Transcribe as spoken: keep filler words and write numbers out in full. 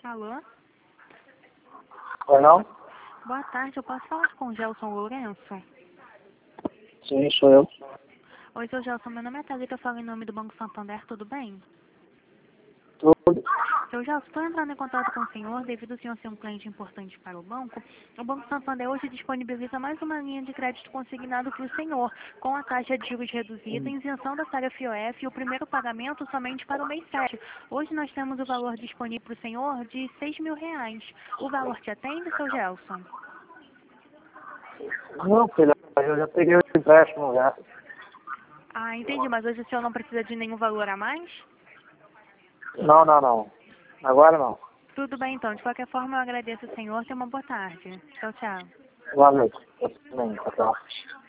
Alô? Oi, não? Boa tarde, eu posso falar com o Gelson Lourenço? Sim, sou eu. Oi, seu Gelson, meu nome é Thalita, eu falo em nome do Banco Santander, tudo bem? Tudo. Seu Gelson, estou entrando em contato com o senhor, devido ao senhor ser um cliente importante para o banco. O Banco Santander hoje disponibiliza mais uma linha de crédito consignado para o senhor, com a taxa de juros reduzida, isenção da tarefa I O F e o primeiro pagamento somente para o mês sete. Hoje nós temos o valor disponível para o senhor de seis mil reais. O valor te atende, seu Gelson? Não, filha, eu já peguei o empréstimo já. Ah, entendi, mas hoje o senhor não precisa de nenhum valor a mais? Não, não, não. Agora não. Tudo bem, então. De qualquer forma, eu agradeço o senhor. Tenha uma boa tarde. Tchau, tchau. Boa noite. Eu também, tchau.